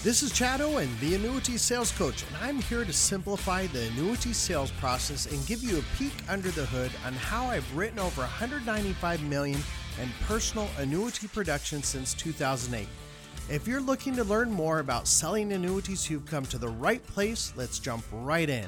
This is Chad Owen, the Annuity Sales Coach, and I'm here to simplify the annuity sales process and give you a peek under the hood on how I've written over $195 million in personal annuity production since 2008. If you're looking to learn more about selling annuities, you've come to the right place. Let's jump right in.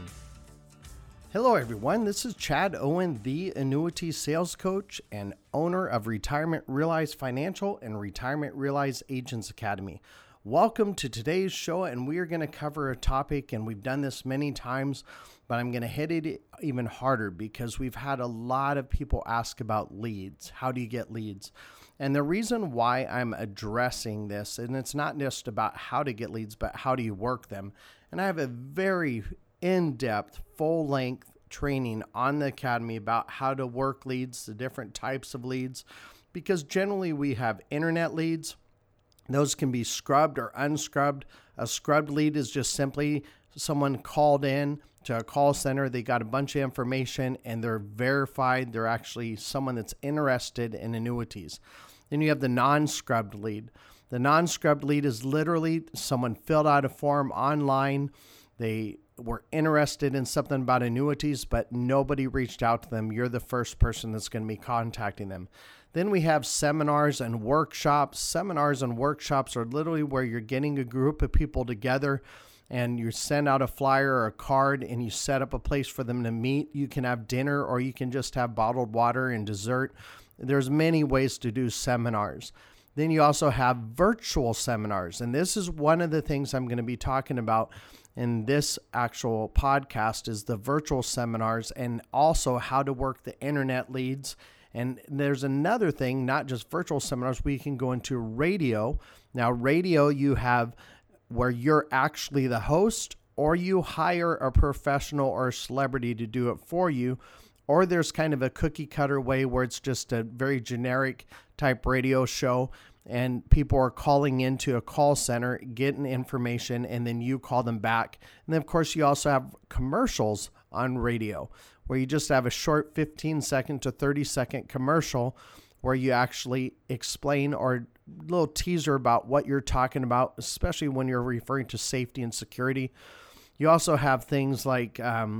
Hello everyone, this is Chad Owen, the Annuity Sales Coach and owner of Retirement Realized Financial and Retirement Realized Agents Academy. Welcome to today's show, and we are going to cover a topic, and we've done this many times, but I'm going to hit it even harder because we've had a lot of people ask about leads. How do you get leads? And the reason why I'm addressing this, and it's not just about how to get leads, but how do you work them? And I have a very in-depth, full-length training on the Academy about how to work leads, the different types of leads, because generally we have internet leads. Those can be scrubbed or unscrubbed. A scrubbed lead is just simply someone called in to a call center. They got a bunch of information and they're verified. They're actually someone that's interested in annuities. Then you have the non-scrubbed lead. The non-scrubbed lead is literally someone filled out a form online. They were interested in something about annuities, but nobody reached out to them. You're the first person that's going to be contacting them. Then we have seminars and workshops. Seminars and workshops are literally where you're getting a group of people together and you send out a flyer or a card and you set up a place for them to meet. You can have dinner or you can just have bottled water and dessert. There's many ways to do seminars. Then you also have virtual seminars. And this is one of the things I'm going to be talking about in this actual podcast is the virtual seminars and also how to work the internet leads. And there's another thing, not just virtual seminars, we can go into radio. Now, radio you have where you're actually the host or you hire a professional or a celebrity to do it for you. Or there's kind of a cookie cutter way where it's just a very generic type radio show and people are calling into a call center, getting information, and then you call them back. And then, of course, you also have commercials on radio where you just have a short 15-second to 30-second commercial where you actually explain or a little teaser about what you're talking about, especially when you're referring to safety and security. You also have things like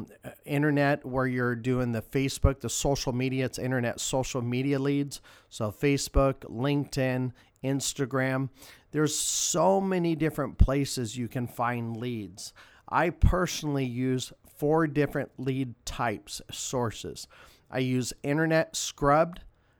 internet where you're doing the Facebook, the social media, it's internet social media leads. So Facebook, LinkedIn, Instagram. There's so many different places you can find leads. I personally use 4 different lead types, sources. I use internet scrubbed,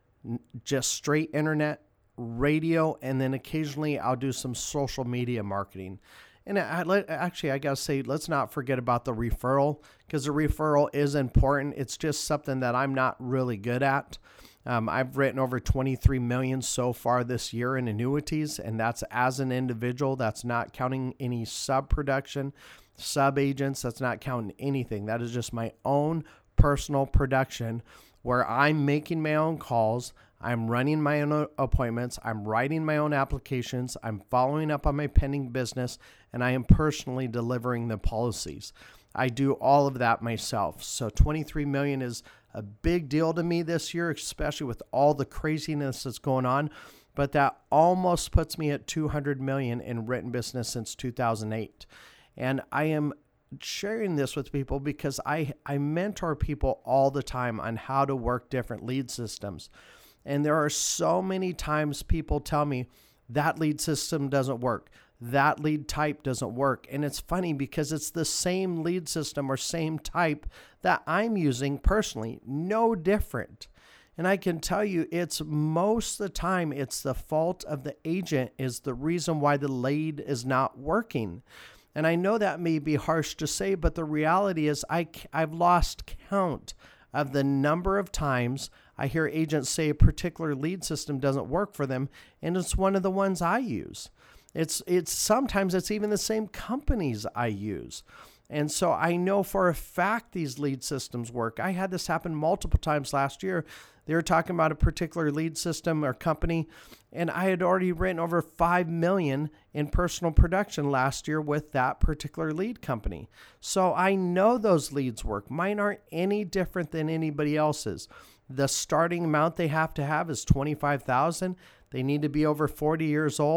just straight internet, radio, and then occasionally I'll do some social media marketing. And actually, I got to say, let's not forget about the referral because the referral is important. It's just something that I'm not really good at. I've written over $23 million so far this year in annuities, and that's as an individual. That's not counting any sub-production, sub-agents. That's not counting anything. That is just my own personal production where I'm making my own calls. I'm running my own appointments. I'm writing my own applications. I'm following up on my pending business, and I am personally delivering the policies. I do all of that myself. So $23 million is a big deal to me this year, especially with all the craziness that's going on. But that almost puts me at $200 million in written business since 2008. And I am sharing this with people because I mentor people all the time on how to work different lead systems. And there are so many times people tell me that lead system doesn't work. That lead type doesn't work. And it's funny because it's the same lead system or same type that I'm using personally, no different. And I can tell you it's most of the time it's the fault of the agent is the reason why the lead is not working. And I know that may be harsh to say, but the reality is I've lost count of the number of times I hear agents say a particular lead system doesn't work for them, and it's one of the ones I use. It's sometimes it's even the same companies I use. And so I know for a fact these lead systems work. I had this happen multiple times last year. They were talking about a particular lead system or company, and I had already written over $5 million in personal production last year with that particular lead company. So I know those leads work. Mine aren't any different than anybody else's. The starting amount they have to have is $25,000. They need to be over 40 years old,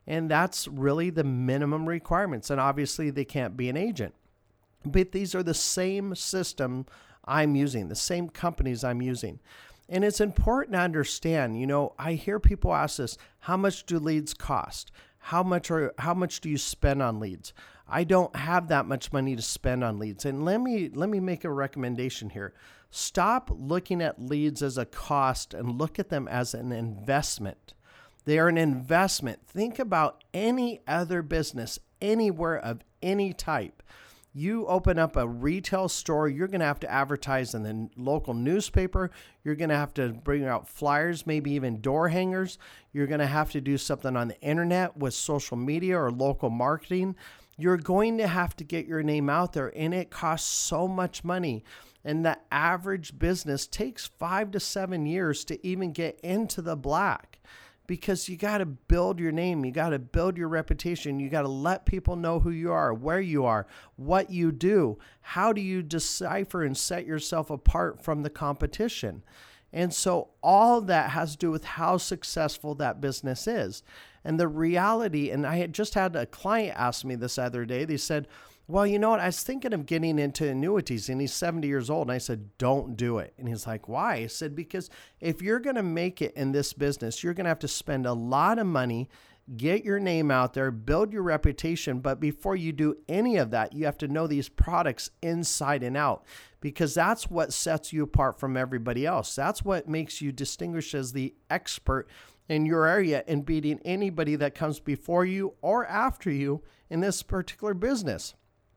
And that's really the minimum requirements. And obviously they can't be an agent. But these are the same system I'm using, the same companies I'm using. And it's important to understand, I hear people ask this, how much do leads cost? How much do you spend on leads? I don't have that much money to spend on leads. And let me make a recommendation here. Stop looking at leads as a cost and look at them as an investment. They are an investment. Think about any other business, anywhere of any type. You open up a retail store, you're going to have to advertise in the local newspaper. You're going to have to bring out flyers, maybe even door hangers. You're going to have to do something on the internet with social media or local marketing. You're going to have to get your name out there, and it costs so much money. And the average business takes 5 to 7 years to even get into the black. Because you got to build your name, you got to build your reputation, you got to let people know who you are, where you are, what you do. How do you decipher and set yourself apart from the competition? And so all that has to do with how successful that business is. And the reality, and I had just had a client ask me this other day, they said, well, you know what? I was thinking of getting into annuities, and he's 70 years old. And I said, don't do it. And he's like, why? I said, because if you're going to make it in this business, you're going to have to spend a lot of money, get your name out there, build your reputation. But before you do any of that, you have to know these products inside and out, because that's what sets you apart from everybody else. That's what makes you distinguish as the expert in your area and beating anybody that comes before you or after you in this particular business.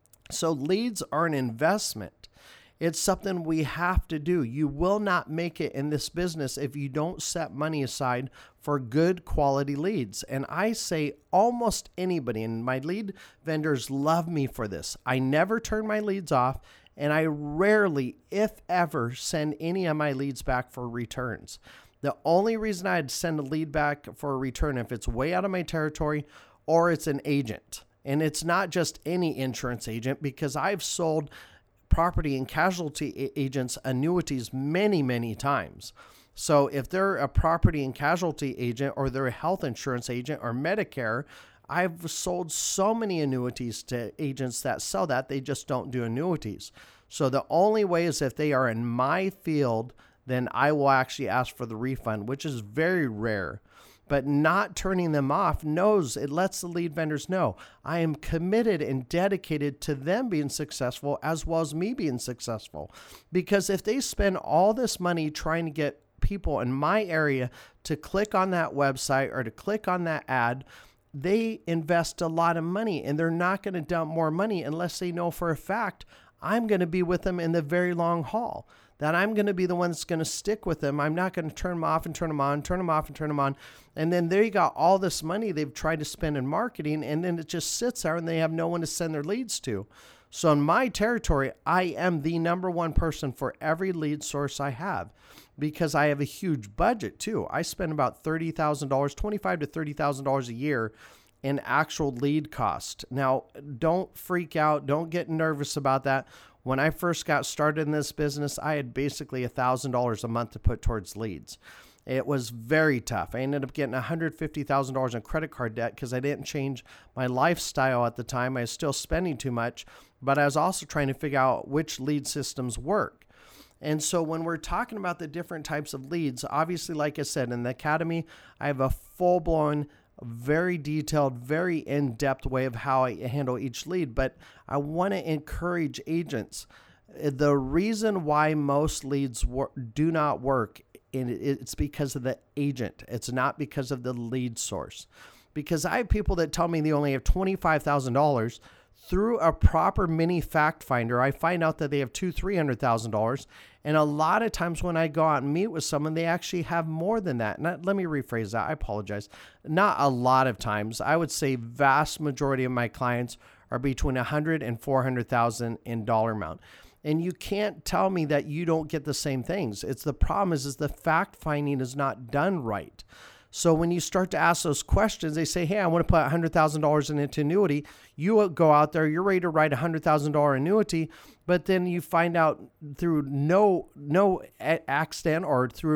So leads are an investment. It's something we have to do. You will not make it in this business if you don't set money aside for good quality leads. And I say almost anybody, and my lead vendors love me for this. I never turn my leads off, and I rarely, if ever, send any of my leads back for returns. The only reason I'd send a lead back for a return if it's way out of my territory or it's an agent. And it's not just any insurance agent, because I've sold property and casualty agents annuities many, many times. So if they're a property and casualty agent, or they're a health insurance agent or Medicare, I've sold so many annuities to agents that sell that. They just don't do annuities. So the only way is if they are in my field, then I will actually ask for the refund, which is very rare. But not turning them off it lets the lead vendors know I am committed and dedicated to them being successful as well as me being successful. Because if they spend all this money trying to get people in my area to click on that website or to click on that ad, they invest a lot of money, and they're not going to dump more money unless they know for a fact I'm going to be with them in the very long haul. That I'm going to be the one that's going to stick with them. I'm not going to turn them off and turn them on, turn them off and turn them on. And then there you got all this money they've tried to spend in marketing, and then it just sits there and they have no one to send their leads to. So in my territory, I am the number one person for every lead source I have, because I have a huge budget too. I spend about $30,000, $25,000 to $30,000 a year in actual lead cost. Now, don't freak out. Don't get nervous about that. When I first got started in this business, I had basically $1,000 a month to put towards leads. It was very tough. I ended up getting $150,000 in credit card debt because I didn't change my lifestyle at the time. I was still spending too much, but I was also trying to figure out which lead systems work. And so when we're talking about the different types of leads, obviously, like I said, in the Academy, I have a full-blown, very detailed, very in-depth way of how I handle each lead. But I want to encourage agents. The reason why most leads do not work, it's because of the agent. It's not because of the lead source. Because I have people that tell me they only have $25,000. Through a proper mini fact finder, I find out that they have $200,000-$300,000. And a lot of times when I go out and meet with someone, they actually have more than that. Let me rephrase that. I apologize. Not a lot of times. I would say vast majority of my clients are between $100,000 and $400,000 in dollar amount. And you can't tell me that you don't get the same things. It's the problem is the fact finding is not done right. So when you start to ask those questions, they say, hey, I want to put $100,000 into annuity. You go out there, you're ready to write a $100,000 annuity, but then you find out through no accident or through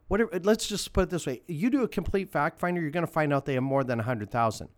Let's just put it this way. You do a complete fact finder, you're going to find out they have more than 100,000.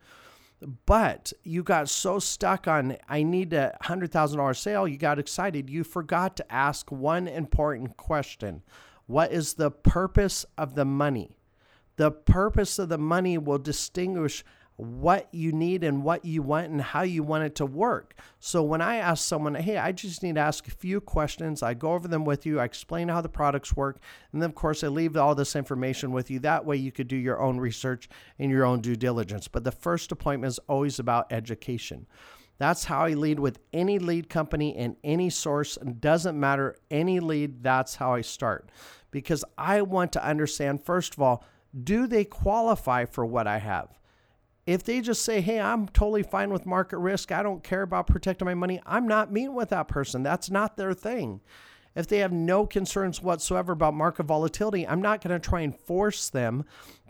But you got so stuck on, I need a $100,000 sale, you got excited. You forgot to ask one important question. What is the purpose of the money? The purpose of the money will distinguish what you need and what you want and how you want it to work. So when I ask someone, hey, I just need to ask a few questions, I go over them with you, I explain how the products work, and then of course I leave all this information with you. That way you could do your own research and your own due diligence. But the first appointment is always about education. That's how I lead with any lead company and any source. It doesn't matter, any lead, that's how I start. Because I want to understand, first of all, do they qualify for what I have? If they just say, hey, I'm totally fine with market risk, I don't care about protecting my money, I'm not meeting with that person. That's not their thing. If they have no concerns whatsoever about market volatility, I'm not going to try and force them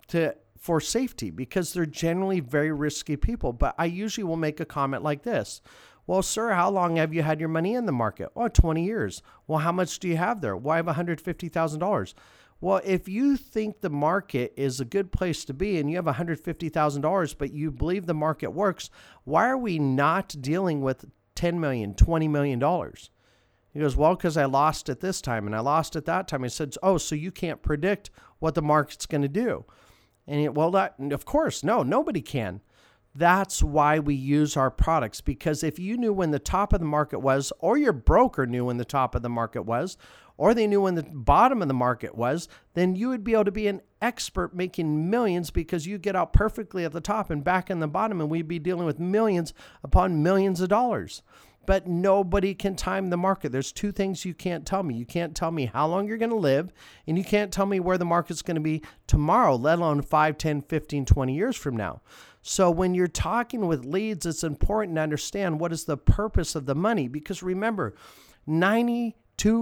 for safety because they're generally very risky people. But I usually will make a comment like this. Well, sir, how long have you had your money in the market? Oh, 20 years. Well, how much do you have there? Well, I have $150,000. Well, if you think the market is a good place to be and you have $150,000, but you believe the market works, why are we not dealing with $10 million, $20 million? He goes, well, because I lost at this time and I lost at that time. I said, oh, so you can't predict what the market's going to do. And of course, no, nobody can. That's why we use our products, because if you knew when the top of the market was, or your broker knew when the top of the market was, or they knew when the bottom of the market was, then you would be able to be an expert making millions because you get out perfectly at the top and back in the bottom, and we'd be dealing with millions upon millions of dollars. But nobody can time the market. There's two things you can't tell me. You can't tell me how long you're going to live, and you can't tell me where the market's going to be tomorrow, let alone 5, 10, 15, 20 years from now. So when you're talking with leads, it's important to understand what is the purpose of the money, because remember, 92%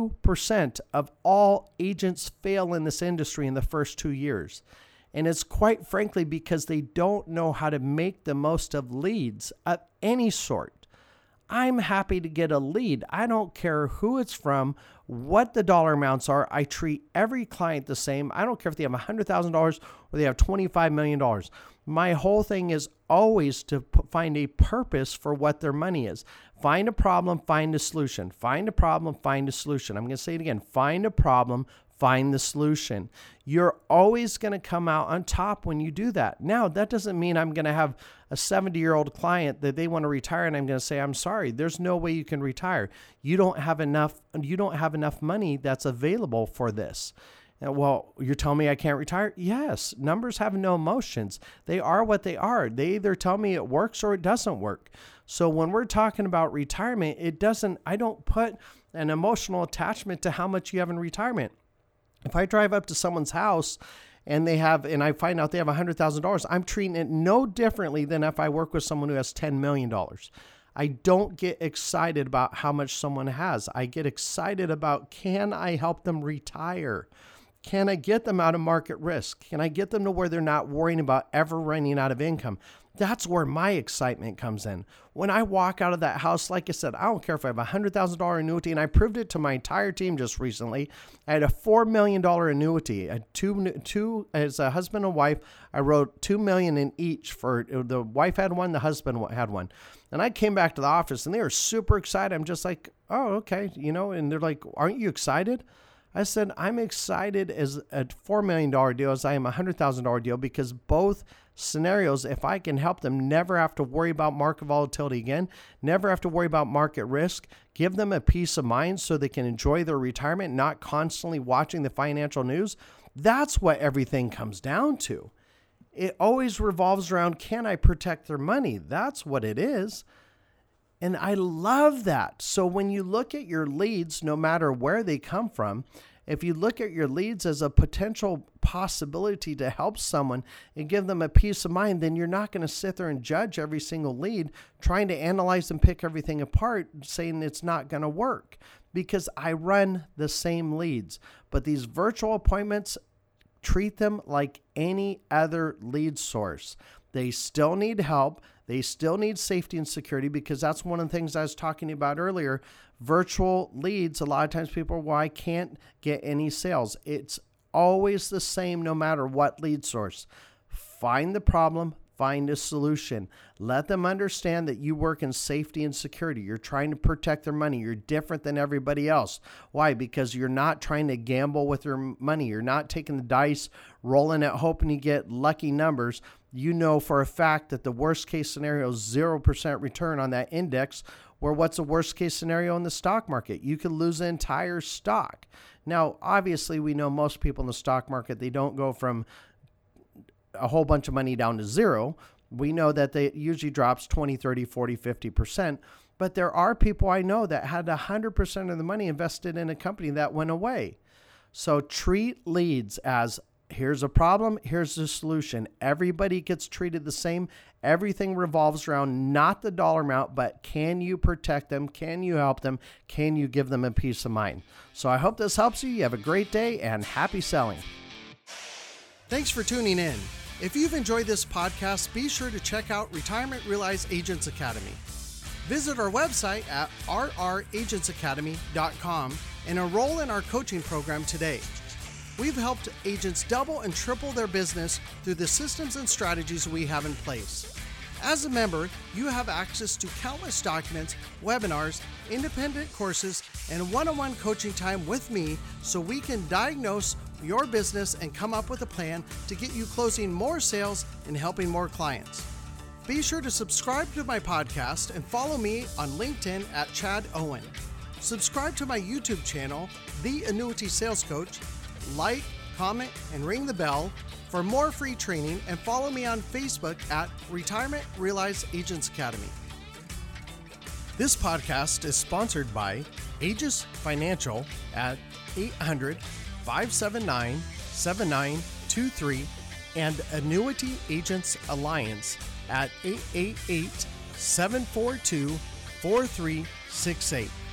of all agents fail in this industry in the first 2 years. And it's quite frankly because they don't know how to make the most of leads of any sort. I'm happy to get a lead. I don't care who it's from, what the dollar amounts are. I treat every client the same. I don't care if they have $100,000 or they have $25 million. My whole thing is always to find a purpose for what their money is. Find a problem, find a solution. Find a problem, find a solution. I'm going to say it again. Find a problem, find the solution. You're always going to come out on top when you do that. Now, that doesn't mean I'm going to have a 70-year-old client that they want to retire and I'm going to say, I'm sorry, there's no way you can retire. You don't have enough money that's available for this. Well, you're telling me I can't retire? Yes. Numbers have no emotions. They are what they are. They either tell me it works or it doesn't work. So when we're talking about retirement, I don't put an emotional attachment to how much you have in retirement. If I drive up to someone's house and I find out they have $100,000, I'm treating it no differently than if I work with someone who has $10 million. I don't get excited about how much someone has. I get excited about, can I help them retire? Can I get them out of market risk? Can I get them to where they're not worrying about ever running out of income? That's where my excitement comes in. When I walk out of that house, like I said, I don't care if I have a $100,000 annuity, and I proved it to my entire team just recently. I had a $4 million annuity. I had two as a husband and wife. I wrote $2 million in each. For the wife had one, the husband had one. And I came back to the office, and they were super excited. I'm just like, oh, okay, and they're like, aren't you excited? I said, I'm excited as a $4 million deal as I am a $100,000 deal, because both scenarios, if I can help them never have to worry about market volatility again, never have to worry about market risk, give them a peace of mind so they can enjoy their retirement, not constantly watching the financial news. That's what everything comes down to. It always revolves around, can I protect their money? That's what it is. And I love that. So when you look at your leads, no matter where they come from, if you look at your leads as a potential possibility to help someone and give them a peace of mind, then you're not going to sit there and judge every single lead, trying to analyze and pick everything apart, saying it's not going to work, because I run the same leads. But these virtual appointments, treat them like any other lead source. They still need help. They still need safety and security, because that's one of the things I was talking about earlier. Virtual leads, a lot of times people are, well, I can't get any sales. It's always the same no matter what lead source. Find the problem, find a solution. Let them understand that you work in safety and security. You're trying to protect their money. You're different than everybody else. Why? Because you're not trying to gamble with their money. You're not taking the dice, rolling it, hoping you get lucky numbers. You know for a fact that the worst case scenario is 0% return on that index, where what's the worst case scenario in the stock market? You could lose the entire stock. Now, obviously, we know most people in the stock market, they don't go from a whole bunch of money down to zero. We know that it usually drops 20, 30, 40, 50%. But there are people I know that had 100% of the money invested in a company that went away. So treat leads as, here's a problem, here's the solution. Everybody gets treated the same. Everything revolves around not the dollar amount, but can you protect them? Can you help them? Can you give them a peace of mind? So I hope this helps you. You have a great day and happy selling. Thanks for tuning in. If you've enjoyed this podcast, be sure to check out Retirement Realize Agents Academy. Visit our website at rragentsacademy.com and enroll in our coaching program today. We've helped agents double and triple their business through the systems and strategies we have in place. As a member, you have access to countless documents, webinars, independent courses, and one-on-one coaching time with me so we can diagnose your business and come up with a plan to get you closing more sales and helping more clients. Be sure to subscribe to my podcast and follow me on LinkedIn at Chad Owen. Subscribe to my YouTube channel, The Annuity Sales Coach. Like, comment, and ring the bell for more free training, and follow me on Facebook at Retirement Realize Agents Academy. This podcast is sponsored by Aegis Financial at 800-579-7923 and Annuity Agents Alliance at 888-742-4368.